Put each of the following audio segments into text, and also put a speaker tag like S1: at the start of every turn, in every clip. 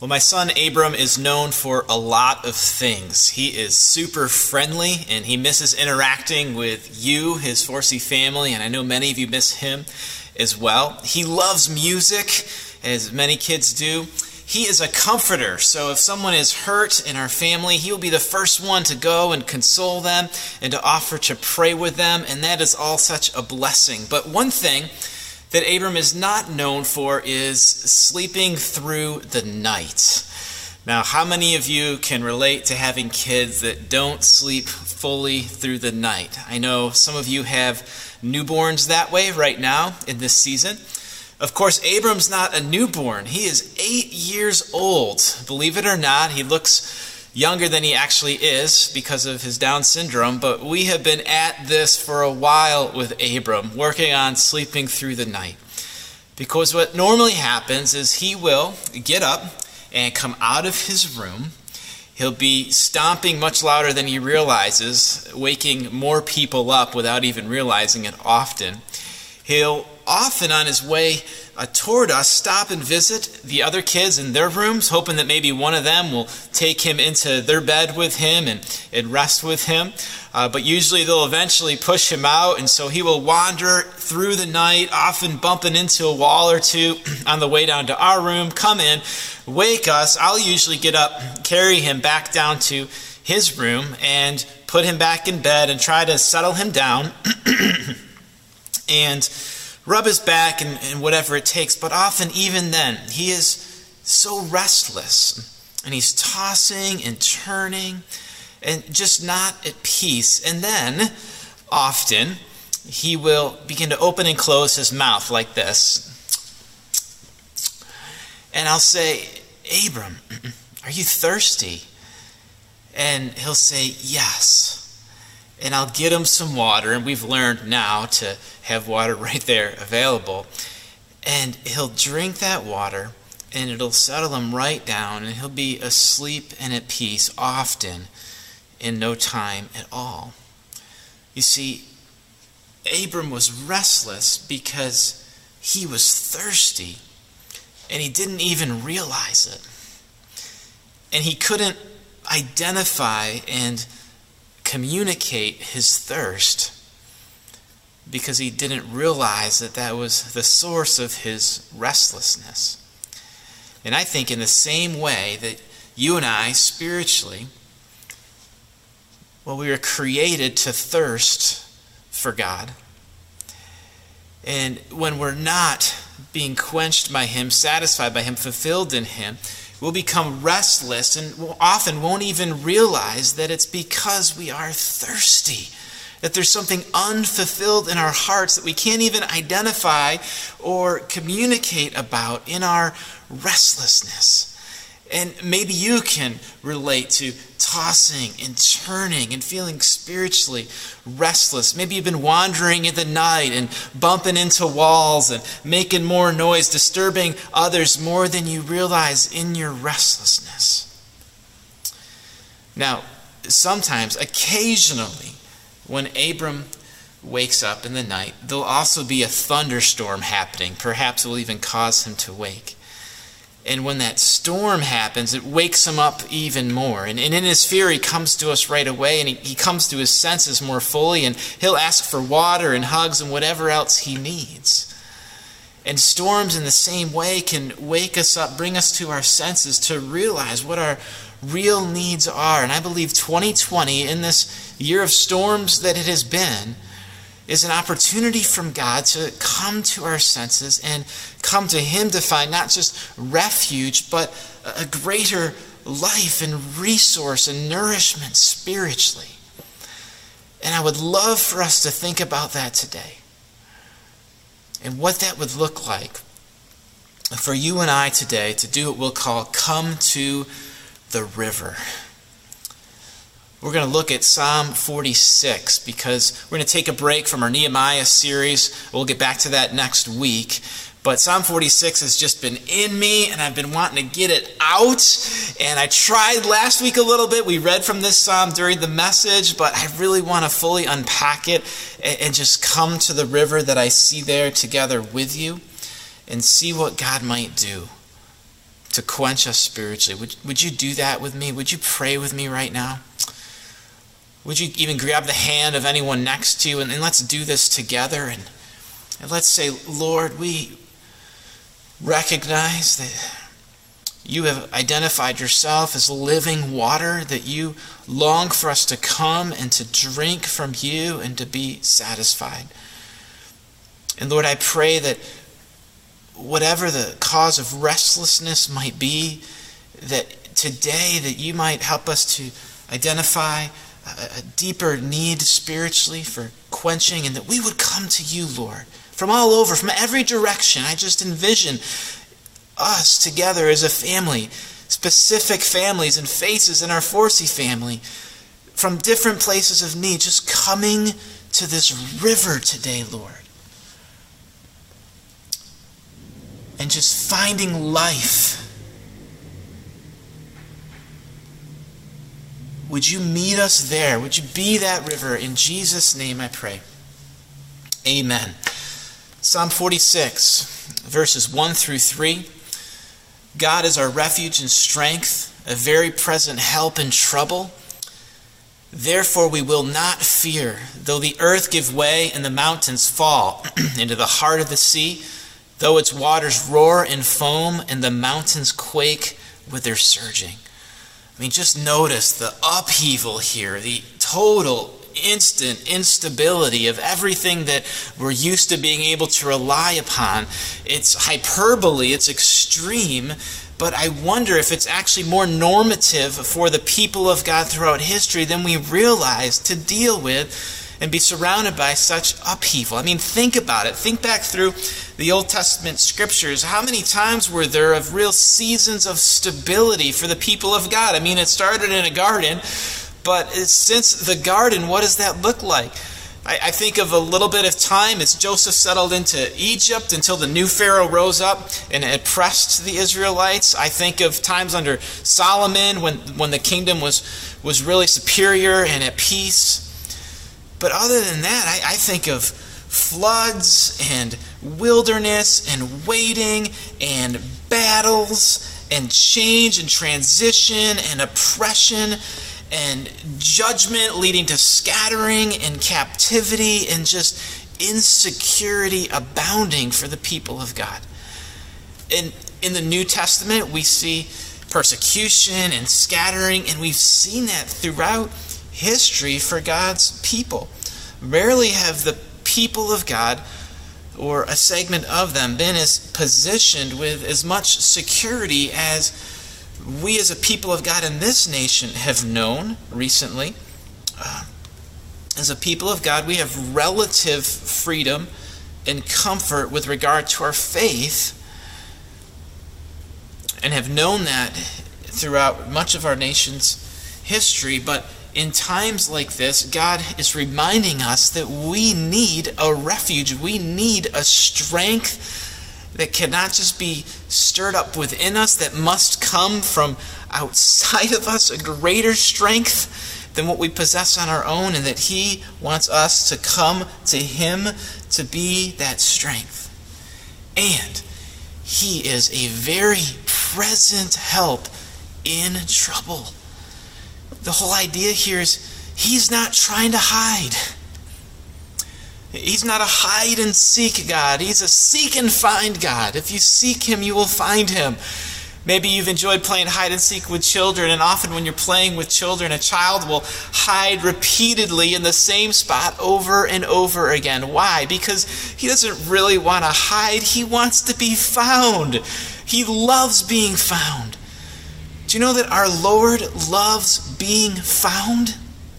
S1: Well, my son Abram is known for a lot of things. He is super friendly, and he misses interacting with you, his 4C family, and I know many of you miss him as well. He loves music, as many kids do. He is a comforter, so if someone is hurt in our family, he will be the first one to go and console them and to offer to pray with them, and that is all such a blessing. But one thing that Abram is not known for is sleeping through the night. Now, how many of you can relate to having kids that don't sleep fully through the night? I know some of you have newborns that way right now in this season. Of course, Abram's not a newborn. He is 8 years old. Believe it or not, he looks younger than he actually is because of his Down syndrome, but we have been at this for a while with Abram, working on sleeping through the night. Because what normally happens is he will get up and come out of his room. He'll be stomping much louder than he realizes, waking more people up without even realizing it often. He'll often on his way toward us stop and visit the other kids in their rooms, hoping that maybe one of them will take him into their bed with him and rest with him. But usually they'll eventually push him out, and so he will wander through the night, often bumping into a wall or two on the way down to our room, come in, wake us. I'll usually get up, carry him back down to his room, and put him back in bed and try to settle him down and rub his back and whatever it takes. But often, even then, he is so restless, and he's tossing and turning and just not at peace. And then, often, he will begin to open and close his mouth like this. And I'll say, "Abram, are you thirsty?" And he'll say, "Yes." And I'll get him some water, and we've learned now to have water right there available. And he'll drink that water, and it'll settle him right down, and he'll be asleep and at peace often in no time at all. You see, Abram was restless because he was thirsty, and he didn't even realize it. And he couldn't identify and communicate his thirst because he didn't realize that that was the source of his restlessness. And I think in the same way that you and I spiritually, well, we were created to thirst for God. And when we're not being quenched by Him, satisfied by Him, fulfilled in Him, we'll become restless and often won't even realize that it's because we are thirsty, that there's something unfulfilled in our hearts that we can't even identify or communicate about in our restlessness. And maybe you can relate to tossing and turning and feeling spiritually restless. Maybe you've been wandering in the night and bumping into walls and making more noise, disturbing others more than you realize in your restlessness. Now, sometimes, occasionally, when Abram wakes up in the night, there'll also be a thunderstorm happening. Perhaps it will even cause him to wake. And when that storm happens, it wakes him up even more. And in his fear, he comes to us right away, and he comes to his senses more fully, and he'll ask for water and hugs and whatever else he needs. And storms in the same way can wake us up, bring us to our senses to realize what our real needs are. And I believe 2020, in this year of storms that it has been, is an opportunity from God to come to our senses and come to Him to find not just refuge, but a greater life and resource and nourishment spiritually. And I would love for us to think about that today and what that would look like for you and I today to do what we'll call come to the river. We're going to look at Psalm 46 because we're going to take a break from our Nehemiah series. We'll get back to that next week. But Psalm 46 has just been in me, and I've been wanting to get it out. And I tried last week a little bit. We read from this psalm during the message, but I really want to fully unpack it and just come to the river that I see there together with you and see what God might do to quench us spiritually. Would you do that with me? Would you pray with me right now? Would you even grab the hand of anyone next to you and let's do this together and let's say, Lord, we recognize that you have identified yourself as living water, that you long for us to come and to drink from you and to be satisfied. And Lord, I pray that whatever the cause of restlessness might be, that today that you might help us to identify a deeper need spiritually for quenching, and that we would come to you, Lord, from all over, from every direction. I just envision us together as a family, specific families and faces in our Forsey family, from different places of need, just coming to this river today, Lord, and just finding life. Would you meet us there? Would you be that river? In Jesus' name I pray. Amen. Psalm 46, verses 1 through 3. God is our refuge and strength, a very present help in trouble. Therefore we will not fear, though the earth give way and the mountains fall into the heart of the sea, though its waters roar and foam and the mountains quake with their surging. I mean, just notice the upheaval here, the total instant instability of everything that we're used to being able to rely upon. It's hyperbole, it's extreme, but I wonder if it's actually more normative for the people of God throughout history than we realize to deal with and be surrounded by such upheaval. I mean, think about it. Think back through the Old Testament scriptures. How many times were there of real seasons of stability for the people of God? I mean, it started in a garden, but since the garden, what does that look like? I think of a little bit of time as Joseph settled into Egypt until the new Pharaoh rose up and oppressed the Israelites. I think of times under Solomon when the kingdom was really superior and at peace. But other than that, I think of floods and wilderness and waiting and battles and change and transition and oppression and judgment leading to scattering and captivity and just insecurity abounding for the people of God. In the New Testament, we see persecution and scattering, and we've seen that throughout history for God's people. Rarely have the people of God or a segment of them been as positioned with as much security as we as a people of God in this nation have known recently. As a people of God, we have relative freedom and comfort with regard to our faith, and have known that throughout much of our nation's history. But in times like this, God is reminding us that we need a refuge. We need a strength that cannot just be stirred up within us, that must come from outside of us, a greater strength than what we possess on our own, and that He wants us to come to Him to be that strength. And He is a very present help in trouble. The whole idea here is He's not trying to hide. He's not a hide and seek God. He's a seek and find God. If you seek Him, you will find Him. Maybe you've enjoyed playing hide and seek with children, and often when you're playing with children, a child will hide repeatedly in the same spot over and over again. Why? Because he doesn't really want to hide. He wants to be found. He loves being found. Do you know that our Lord loves being found?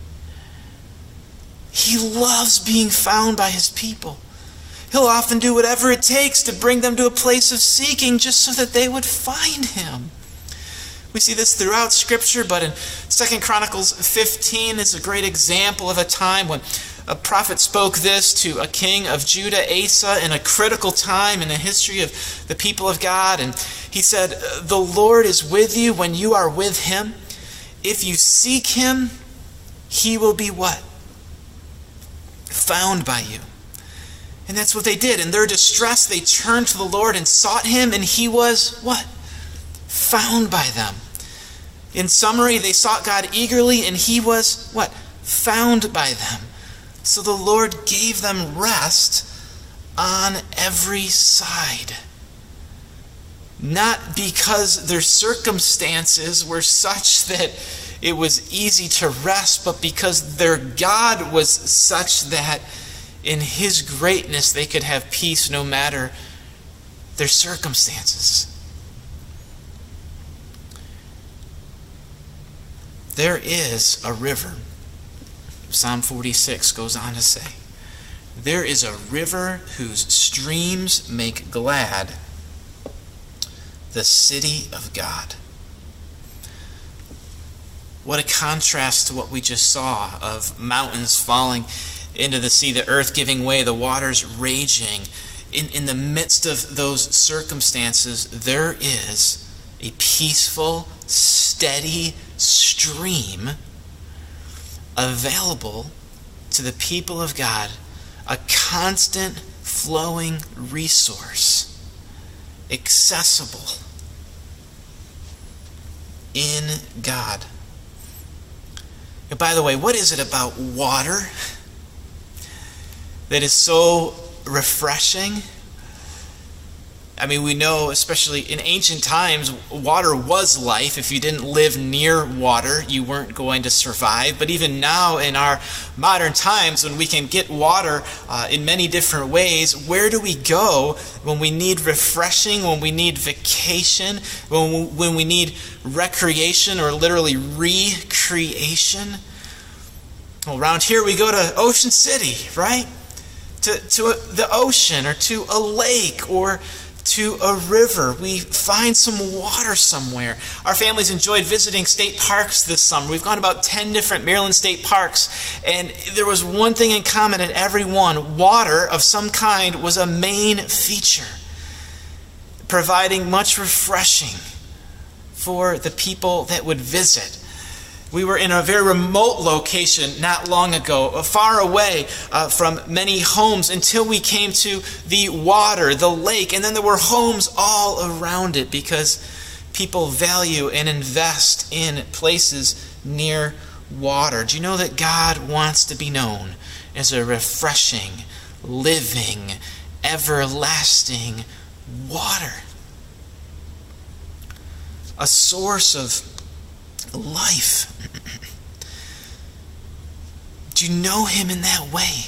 S1: He loves being found by His people. He'll often do whatever it takes to bring them to a place of seeking just so that they would find Him. We see this throughout Scripture, but in 2 Chronicles 15 is a great example of a time when a prophet spoke this to a king of Judah, Asa, in a critical time in the history of the people of God. And he said, "The Lord is with you when you are with Him. If you seek Him, He will be" what? Found by you. And that's what they did. In their distress, they turned to the Lord and sought Him, and He was what? found by them. In summary, they sought God eagerly, and he was, what? Found by them. So the Lord gave them rest on every side. Not because their circumstances were such that it was easy to rest, but because their God was such that in his greatness they could have peace no matter their circumstances. There is a river, Psalm 46 goes on to say, there is a river whose streams make glad the city of God. What a contrast to what we just saw of mountains falling into the sea, the earth giving way, the waters raging. In the midst of those circumstances, there is a peaceful, steady stream available to the people of God, a constant flowing resource, accessible in God. And by the way, what is it about water that is so refreshing? I mean, we know, especially in ancient times, water was life. If you didn't live near water, you weren't going to survive. But even now, in our modern times, when we can get water in many different ways, where do we go when we need refreshing, when we need vacation, when we need recreation or literally recreation? Well, around here we go to Ocean City, right? To the ocean or to a lake or to a river. We find some water somewhere. Our families enjoyed visiting state parks this summer. We've gone about 10 different Maryland state parks, and there was one thing in common at every one. Water of some kind was a main feature, providing much refreshing for the people that would visit. We were in a very remote location not long ago, far away from many homes, until we came to the water, the lake, and then there were homes all around it because people value and invest in places near water. Do you know that God wants to be known as a refreshing, living, everlasting water? A source of life. Do you know him in that way?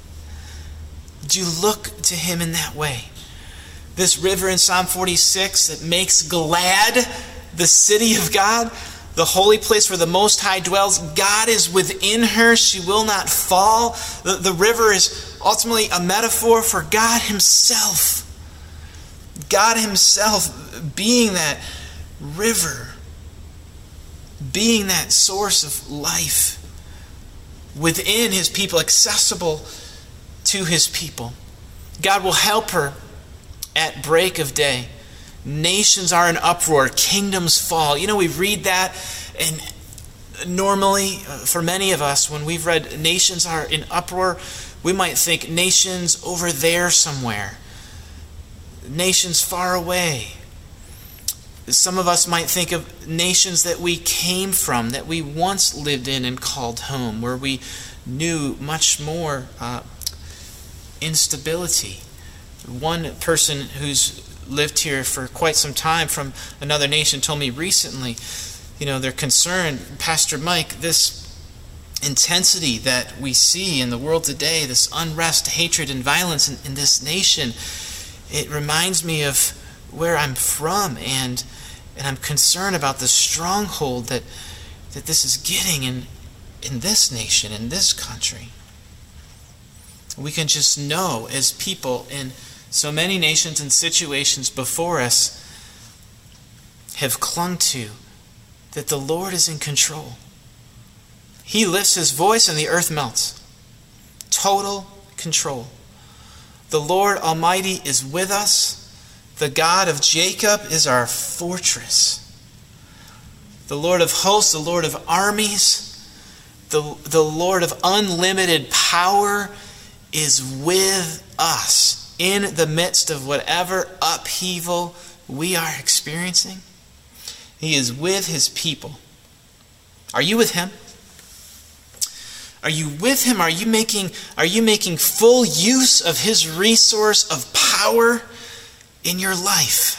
S1: Do you look to him in that way? This river in Psalm 46 that makes glad the city of God, the holy place where the Most High dwells. God is within her. She will not fall. The river is ultimately a metaphor for God himself. God himself being that river, being that source of life within his people, accessible to his people. God will help her at break of day. Nations are in uproar, kingdoms fall. You know, we read that, and normally, for many of us, when we've read nations are in uproar, we might think nations over there somewhere, nations far away. Some of us might think of nations that we came from, that we once lived in and called home, where we knew much more instability. One person who's lived here for quite some time from another nation told me recently, they're concerned, Pastor Mike, this intensity that we see in the world today, this unrest, hatred, and violence in this nation, it reminds me of where I'm from, and I'm concerned about the stronghold that this is getting in this nation, in this country. We can just know as people in so many nations and situations before us have clung to that the Lord is in control. He lifts his voice and the earth melts. Total control. The Lord Almighty is with us. The God of Jacob is our fortress. The Lord of hosts, the Lord of armies, the Lord of unlimited power is with us in the midst of whatever upheaval we are experiencing. He is with his people. Are you with him? Are you with him? Are you making full use of his resource of power in your life?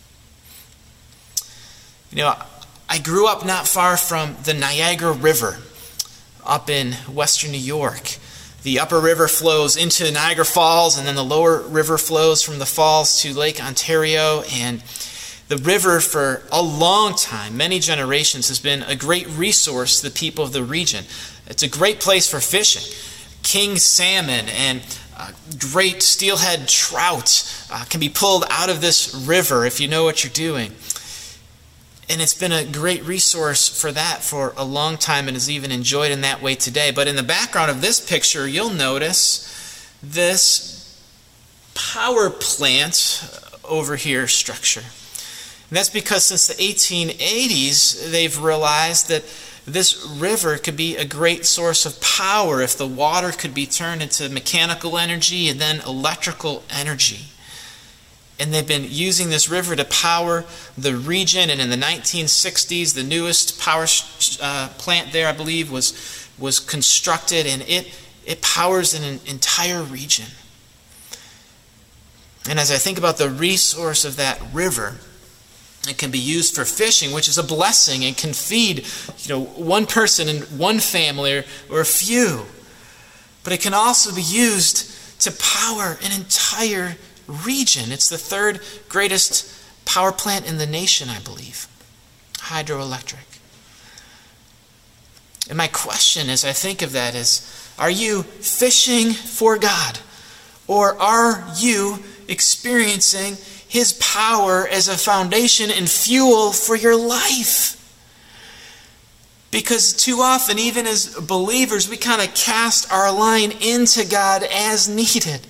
S1: You know, I grew up not far from the Niagara River up in western New York. The upper river flows into Niagara Falls, and then the lower river flows from the falls to Lake Ontario. And the river, for a long time, many generations, has been a great resource to the people of the region. It's a great place for fishing. King salmon and great steelhead trout can be pulled out of this river if you know what you're doing. And it's been a great resource for that for a long time and is even enjoyed in that way today. But in the background of this picture, you'll notice this power plant over here structure. And that's because since the 1880s, they've realized that this river could be a great source of power if the water could be turned into mechanical energy and then electrical energy. And they've been using this river to power the region. And in the 1960s, the newest power plant there, I believe, was constructed, and it powers an entire region. And as I think about the resource of that river, it can be used for fishing, which is a blessing and can feed, one person and one family or a few. But it can also be used to power an entire region. It's the third greatest power plant in the nation, I believe. Hydroelectric. And my question as I think of that is, are you fishing for God? Or are you experiencing his power as a foundation and fuel for your life? Because too often, even as believers, we kind of cast our line into God as needed.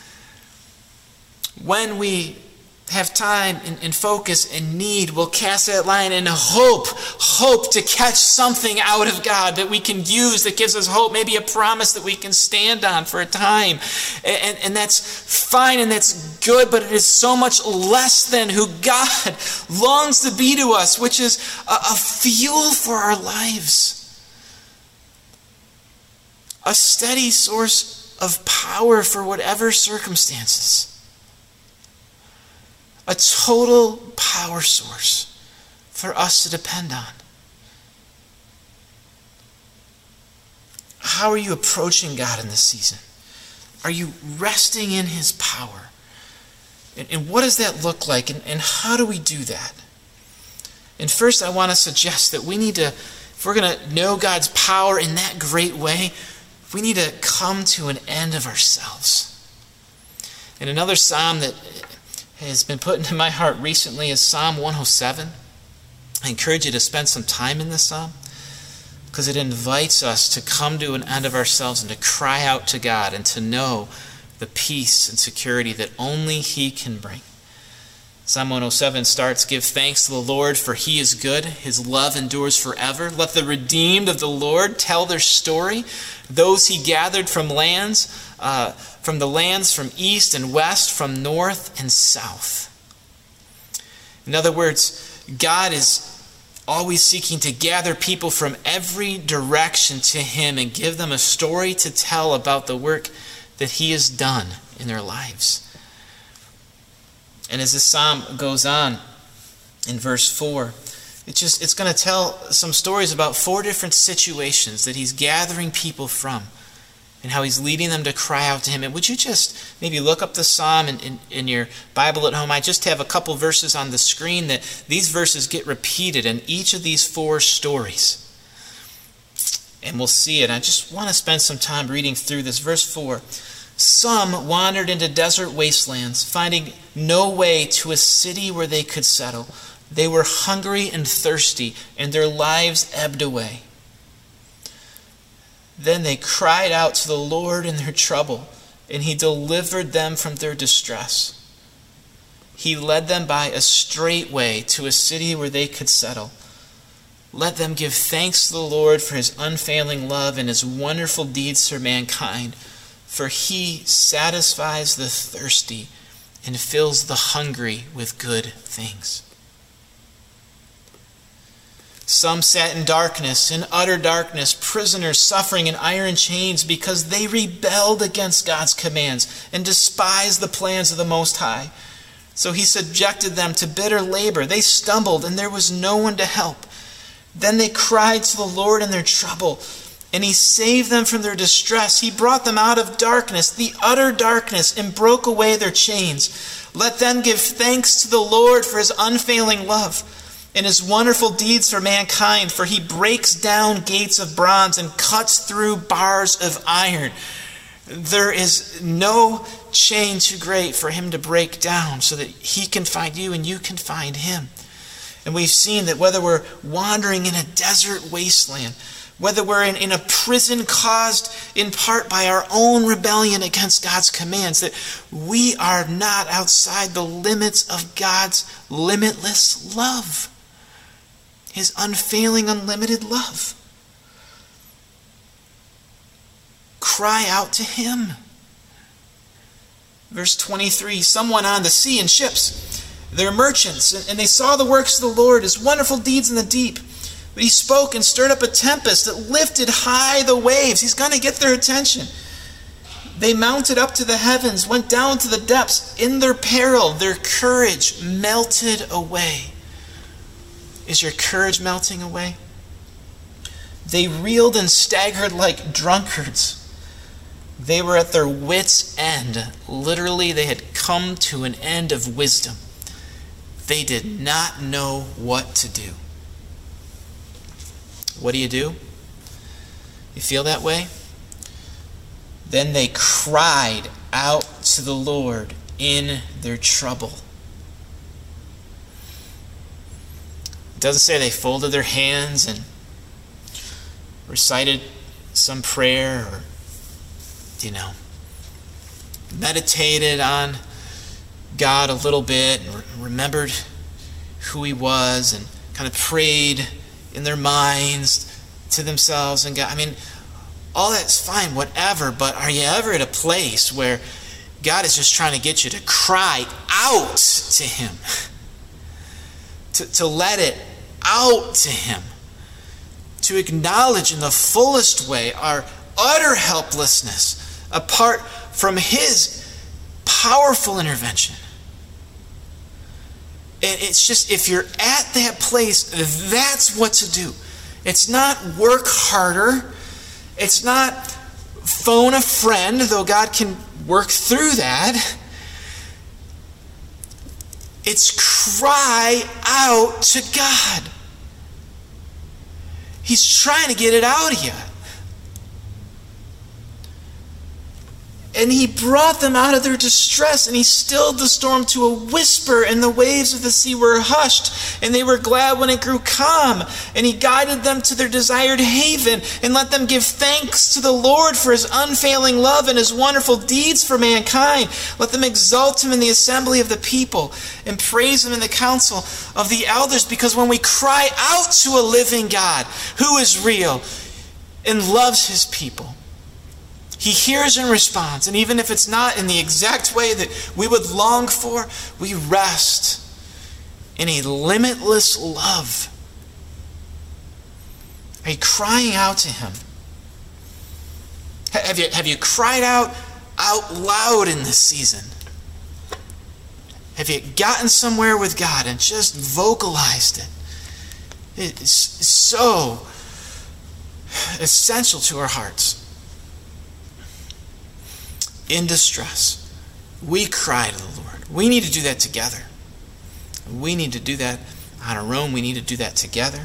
S1: When we have time and focus and need, we'll cast that line and hope to catch something out of God that we can use, that gives us hope, maybe a promise that we can stand on for a time. And that's fine and that's good, but it is so much less than who God longs to be to us, which is a fuel for our lives. A steady source of power for whatever circumstances. A total power source for us to depend on. How are you approaching God in this season? Are you resting in his power? And what does that look like? And how do we do that? And first I want to suggest that we need to, if we're going to know God's power in that great way, we need to come to an end of ourselves. And another psalm that has been put into my heart recently is Psalm 107. I encourage you to spend some time in this psalm because it invites us to come to an end of ourselves and to cry out to God and to know the peace and security that only he can bring. Psalm 107 starts, "Give thanks to the Lord, for he is good. His love endures forever. Let the redeemed of the Lord tell their story. Those he gathered from the lands from east and west, from north and south." In other words, God is always seeking to gather people from every direction to him and give them a story to tell about the work that he has done in their lives. And as this psalm goes on in verse 4, it's going to tell some stories about 4 different situations that he's gathering people from and how he's leading them to cry out to him. And would you just maybe look up the psalm in your Bible at home? I just have a couple verses on the screen that these verses get repeated in each of these 4 stories. And we'll see it. I just want to spend some time reading through this. Verse 4. "Some wandered into desert wastelands, finding no way to a city where they could settle. They were hungry and thirsty, and their lives ebbed away. Then they cried out to the Lord in their trouble, and he delivered them from their distress. He led them by a straight way to a city where they could settle. Let them give thanks to the Lord for his unfailing love and his wonderful deeds for mankind. For he satisfies the thirsty and fills the hungry with good things." Some sat in darkness, in utter darkness, prisoners suffering in iron chains because they rebelled against God's commands and despised the plans of the Most High. So he subjected them to bitter labor. They stumbled, and there was no one to help. Then they cried to the Lord in their trouble, and he saved them from their distress. He brought them out of darkness, the utter darkness, and broke away their chains. Let them give thanks to the Lord for his unfailing love and his wonderful deeds for mankind, for he breaks down gates of bronze and cuts through bars of iron. There is no chain too great for him to break down so that he can find you and you can find him. And we've seen that whether we're wandering in a desert wasteland, whether we're in a prison caused in part by our own rebellion against God's commands, that we are not outside the limits of God's limitless love. His unfailing, unlimited love. Cry out to him. Verse 23, some went on the sea in ships. They're merchants, and they saw the works of the Lord, his wonderful deeds in the deep. But he spoke and stirred up a tempest that lifted high the waves. He's going to get their attention. They mounted up to the heavens, went down to the depths. In their peril, their courage melted away. Is your courage melting away? They reeled and staggered like drunkards. They were at their wits' end. Literally, they had come to an end of wisdom. They did not know what to do. What do? You feel that way? Then they cried out to the Lord in their trouble. It doesn't say they folded their hands and recited some prayer or, meditated on God a little bit and remembered who he was and kind of prayed in their minds to themselves and God. I mean, all that's fine, whatever, but are you ever at a place where God is just trying to get you to cry out to him? To let it out to him. To acknowledge in the fullest way our utter helplessness apart from his powerful intervention. And it's just, if you're at that place, that's what to do. It's not work harder. It's not phone a friend, though God can work through that. It's cry out to God. He's trying to get it out of you. And he brought them out of their distress, and he stilled the storm to a whisper, and the waves of the sea were hushed, and they were glad when it grew calm. And he guided them to their desired haven, and let them give thanks to the Lord for his unfailing love and his wonderful deeds for mankind. Let them exalt him in the assembly of the people, and praise him in the council of the elders, because when we cry out to a living God who is real and loves his people, he hears and responds. And even if it's not in the exact way that we would long for, we rest in a limitless love. Are you crying out to him? Have you cried out loud in this season? Have you gotten somewhere with God and just vocalized it? It's so essential to our hearts. In distress, we cry to the Lord. We need to do that together. We need to do that on our own. We need to do that together.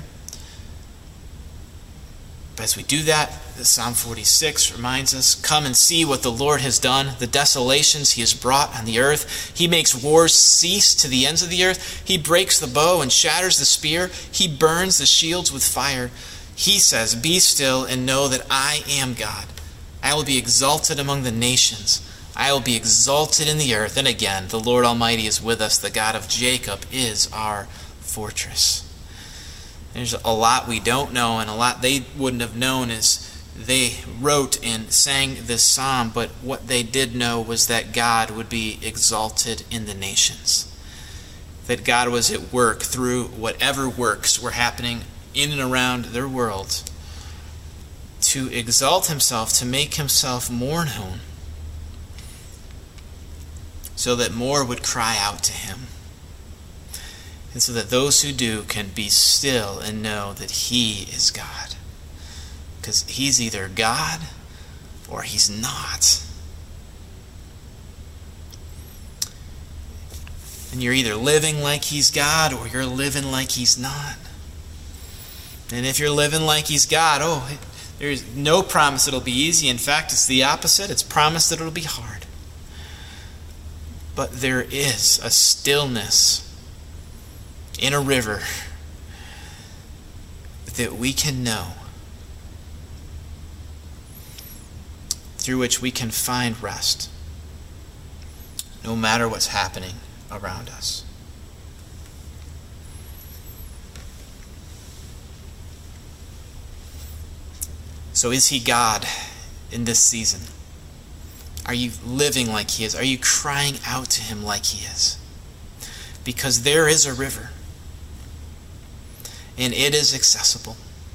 S1: But as we do that, Psalm 46 reminds us, come and see what the Lord has done, the desolations he has brought on the earth. He makes wars cease to the ends of the earth. He breaks the bow and shatters the spear. He burns the shields with fire. He says, be still and know that I am God. I will be exalted among the nations. I will be exalted in the earth. And again, the Lord Almighty is with us. The God of Jacob is our fortress. There's a lot we don't know, and a lot they wouldn't have known as they wrote and sang this psalm. But what they did know was that God would be exalted in the nations. That God was at work through whatever works were happening in and around their world to exalt himself, to make himself more known, so that more would cry out to him, and so that those who do can be still and know that he is God. Because he's either God or he's not. And you're either living like he's God or you're living like he's not. And if you're living like he's God, there's no promise it'll be easy. In fact, it's the opposite. It's promised that it'll be hard. But there is a stillness in a river that we can know, through which we can find rest, no matter what's happening around us. So is he God in this season? Are you living like he is? Are you crying out to him like he is? Because there is a river, and it is accessible.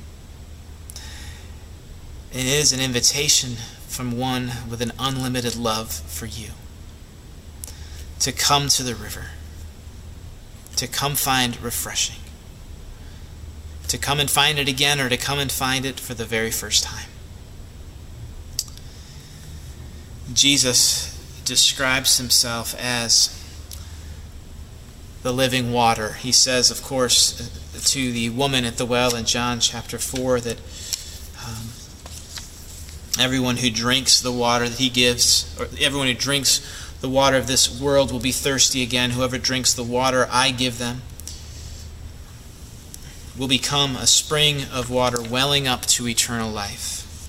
S1: And it is an invitation from one with an unlimited love for you to come to the river, to come find refreshing, to come and find it again, or to come and find it for the very first time. Jesus describes himself as the living water. He says, of course, to the woman at the well in John chapter 4 that everyone who drinks the water that he gives, or everyone who drinks the water of this world will be thirsty again. Whoever drinks the water I give them will become a spring of water welling up to eternal life.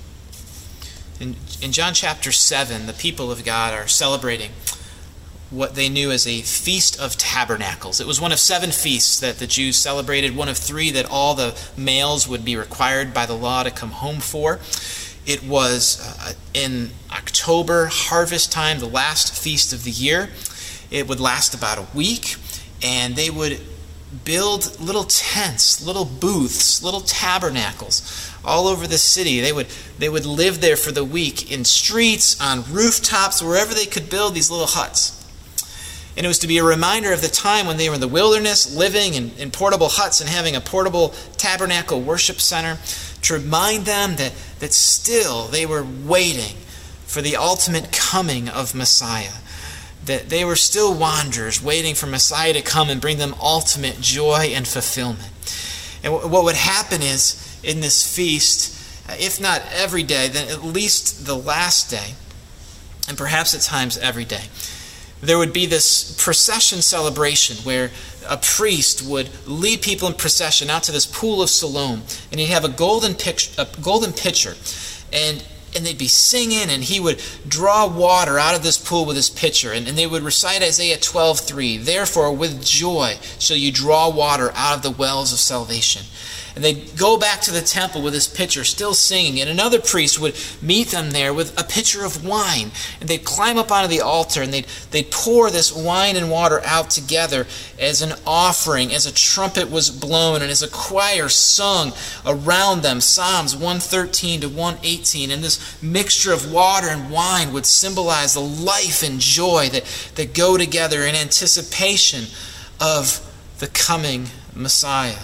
S1: In John chapter 7, the people of God are celebrating what they knew as a Feast of Tabernacles. It was one of 7 feasts that the Jews celebrated, one of 3 that all the males would be required by the law to come home for. It was in October, harvest time, the last feast of the year. It would last about a week, and they would build little tents, little booths, little tabernacles all over the city. They would live there for the week in streets, on rooftops, wherever they could build these little huts. And it was to be a reminder of the time when they were in the wilderness, living in portable huts and having a portable tabernacle worship center, to remind them that still they were waiting for the ultimate coming of Messiah. That they were still wanderers, waiting for Messiah to come and bring them ultimate joy and fulfillment. And what would happen is, in this feast, if not every day, then at least the last day, and perhaps at times every day, there would be this procession celebration where a priest would lead people in procession out to this pool of Siloam, and he'd have a golden pitcher, and they'd be singing, and he would draw water out of this pool with his pitcher, and they would recite Isaiah 12:3, "Therefore with joy shall you draw water out of the wells of salvation." And they'd go back to the temple with this pitcher, still singing. And another priest would meet them there with a pitcher of wine. And they'd climb up onto the altar, and they'd pour this wine and water out together as an offering, as a trumpet was blown, and as a choir sung around them, Psalms 113 to 118. And this mixture of water and wine would symbolize the life and joy that go together in anticipation of the coming Messiah.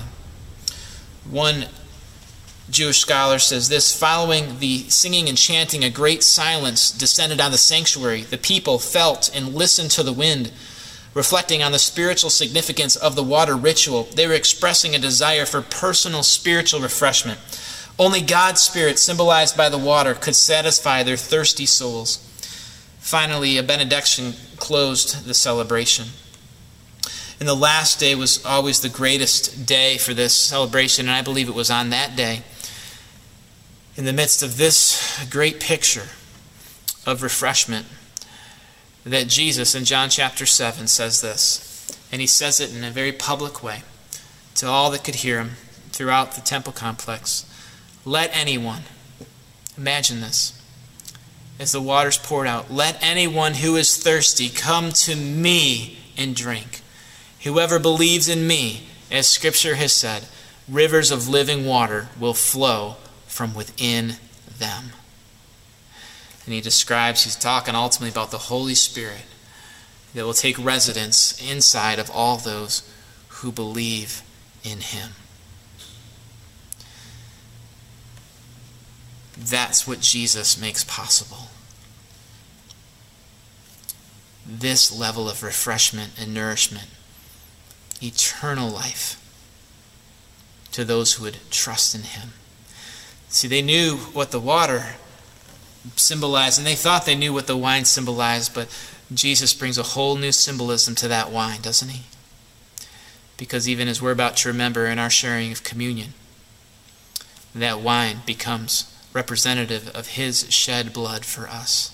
S1: One Jewish scholar says this: following the singing and chanting, a great silence descended on the sanctuary. The people felt and listened to the wind, reflecting on the spiritual significance of the water ritual. They were expressing a desire for personal spiritual refreshment. Only God's Spirit, symbolized by the water, could satisfy their thirsty souls. Finally, a benediction closed the celebration. And the last day was always the greatest day for this celebration, and I believe it was on that day, in the midst of this great picture of refreshment, that Jesus in John chapter 7 says this. And he says it in a very public way to all that could hear him throughout the temple complex. Let anyone, imagine this, as the water's poured out, let anyone who is thirsty come to me and drink. Whoever believes in me, as Scripture has said, rivers of living water will flow from within them. And he's talking ultimately about the Holy Spirit that will take residence inside of all those who believe in him. That's what Jesus makes possible. This level of refreshment and nourishment, eternal life to those who would trust in him. See, they knew what the water symbolized, and they thought they knew what the wine symbolized, but Jesus brings a whole new symbolism to that wine, doesn't he? Because even as we're about to remember in our sharing of communion, that wine becomes representative of his shed blood for us.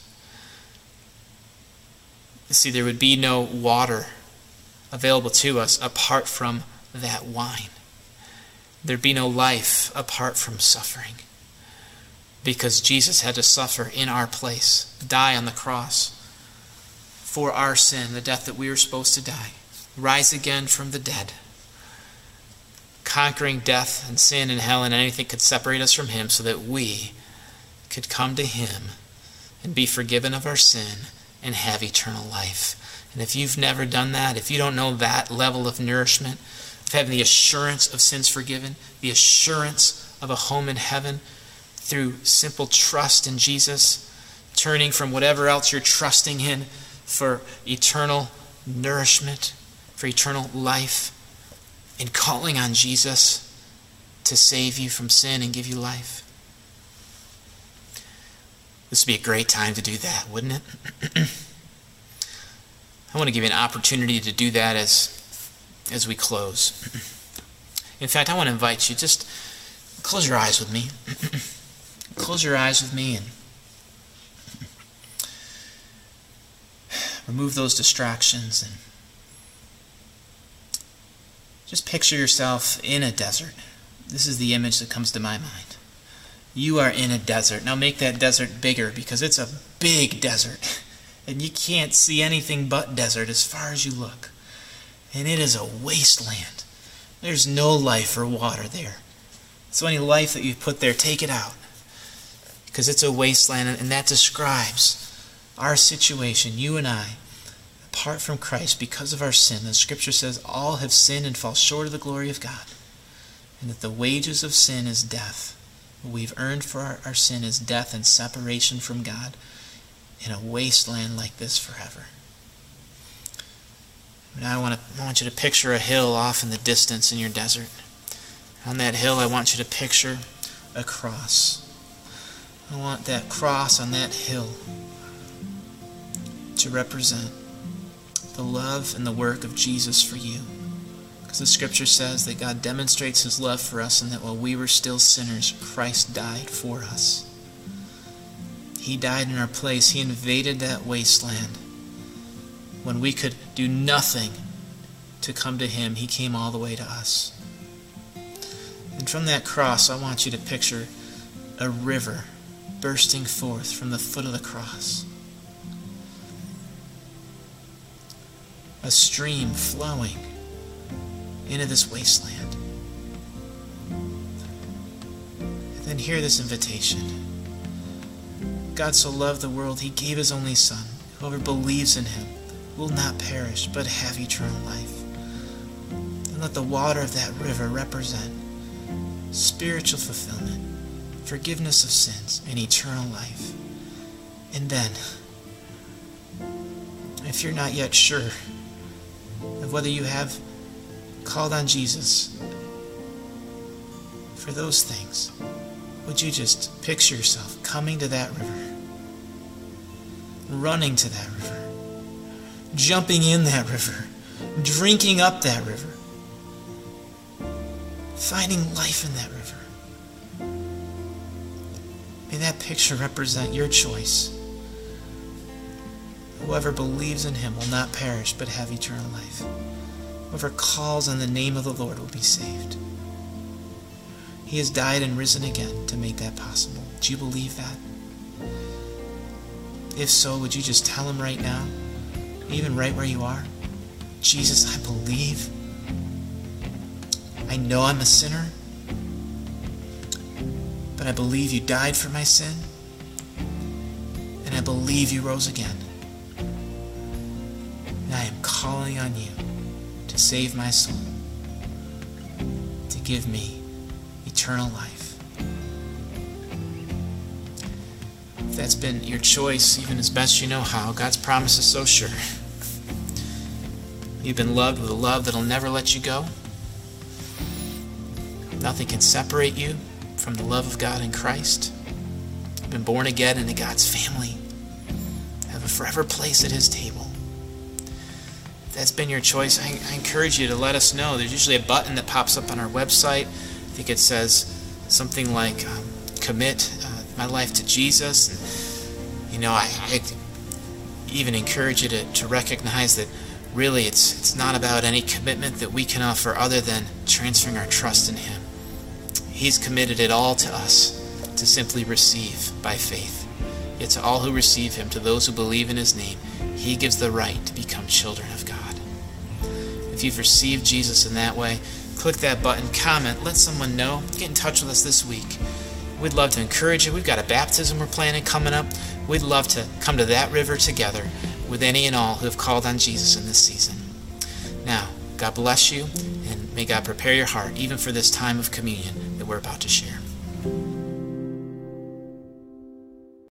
S1: See, there would be no water available to us apart from that wine. There'd be no life apart from suffering. Because Jesus had to suffer in our place, die on the cross for our sin, the death that we were supposed to die, rise again from the dead, conquering death and sin and hell and anything could separate us from him so that we could come to him and be forgiven of our sin and have eternal life. And if you've never done that, if you don't know that level of nourishment, of having the assurance of sins forgiven, the assurance of a home in heaven through simple trust in Jesus, turning from whatever else you're trusting in for eternal nourishment, for eternal life, and calling on Jesus to save you from sin and give you life. This would be a great time to do that, wouldn't it? I want to give you an opportunity to do that as we close. In fact, I want to invite you, just close your eyes with me. Close your eyes with me and remove those distractions and just picture yourself in a desert. This is the image that comes to my mind. You are in a desert. Now make that desert bigger because it's a big desert. And you can't see anything but desert as far as you look. And it is a wasteland. There's no life or water there. So any life that you've put there, take it out. Because it's a wasteland, and that describes our situation, you and I, apart from Christ, because of our sin. The Scripture says all have sinned and fall short of the glory of God. And that the wages of sin is death. What we've earned for our sin is death and separation from God in a wasteland like this forever. Now I want you to picture a hill off in the distance in your desert. On that hill, I want you to picture a cross. I want that cross on that hill to represent the love and the work of Jesus for you. Because the Scripture says that God demonstrates his love for us and that while we were still sinners, Christ died for us. He died in our place. He invaded that wasteland. When we could do nothing to come to him, he came all the way to us. And from that cross, I want you to picture a river bursting forth from the foot of the cross. A stream flowing into this wasteland. And then hear this invitation. God so loved the world, he gave his only Son. Whoever believes in him will not perish, but have eternal life. And let the water of that river represent spiritual fulfillment, forgiveness of sins, and eternal life. And then, if you're not yet sure of whether you have called on Jesus for those things, would you just picture yourself coming to that river, running to that river, jumping in that river, drinking up that river, finding life in that river. May that picture represent your choice. Whoever believes in him will not perish but have eternal life. Whoever calls on the name of the Lord will be saved. He has died and risen again to make that possible. Do you believe that? If so, would you just tell him right now, even right where you are, Jesus, I believe. I know I'm a sinner, but I believe you died for my sin, and I believe you rose again. And I am calling on you to save my soul, to give me eternal life. If that's been your choice, even as best you know how, God's promise is so sure. You've been loved with a love that'll never let you go. Nothing can separate you from the love of God in Christ. You've been born again into God's family. Have a forever place at His table. If that's been your choice, I encourage you to let us know. There's usually a button that pops up on our website. I think it says something like commit my life to Jesus. And, I even encourage you to recognize that really it's not about any commitment that we can offer other than transferring our trust in Him. He's committed it all to us to simply receive by faith. Yet to all who receive Him, to those who believe in His name, He gives the right to become children of God. If you've received Jesus in that way, click that button, comment, let someone know, get in touch with us this week. We'd love to encourage you. We've got a baptism we're planning coming up. We'd love to come to that river together with any and all who have called on Jesus in this season. Now, God bless you, and may God prepare your heart even for this time of communion that we're about to share.